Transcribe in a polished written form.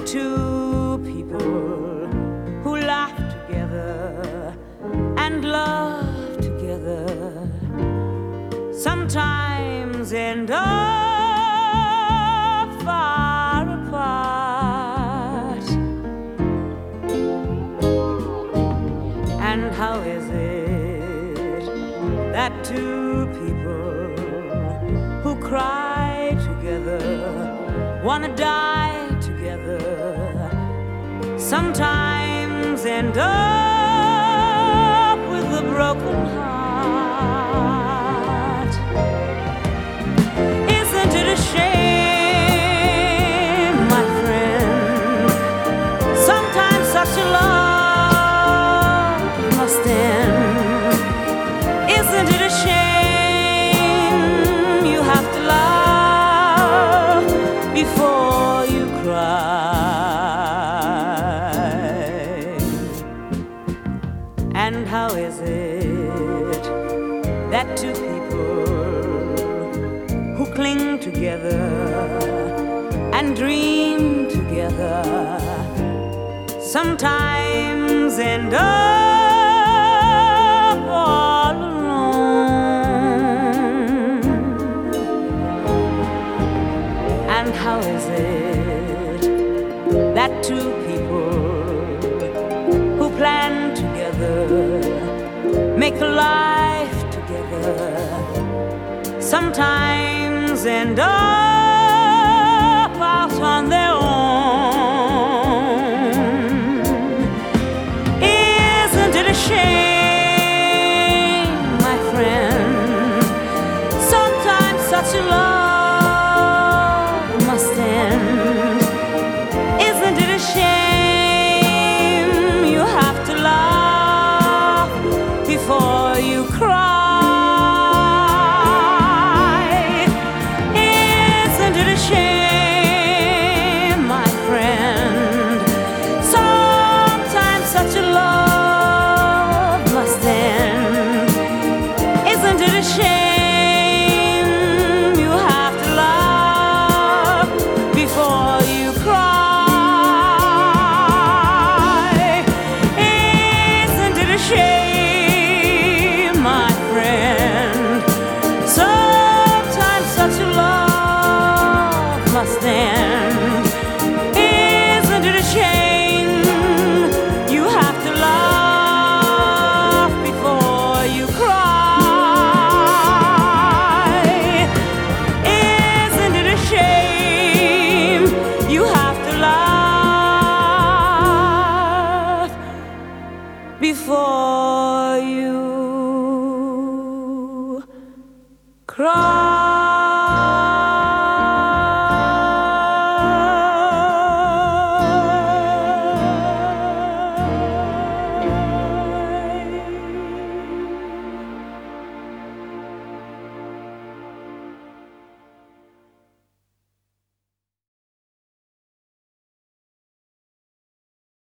two people who laugh together and love together sometimes end up far apart. And how is it that two people who cry together, wanna die together, sometimes end up with a broken heart? Isn't it a shame, my friend? Sometimes such a love must end. Isn't it a shame you have to love before you cry? And how is it that two people who cling together and dream together sometimes end up all alone? And how is it that two people who plan together, make a life together, sometimes end up out on their own? Isn't it a shame, my friend? Sometimes such a love must end. Isn't it a shame you have to laugh before you cry? Isn't it a shame, my friend? Sometimes such a love must end. Isn't it a shame you have to laugh before you cry? Isn't it a shame, my friend? Sometimes such a love must end. Isn't it a shame you have to laugh before you cry? Isn't it a shame you have to laugh before you cry?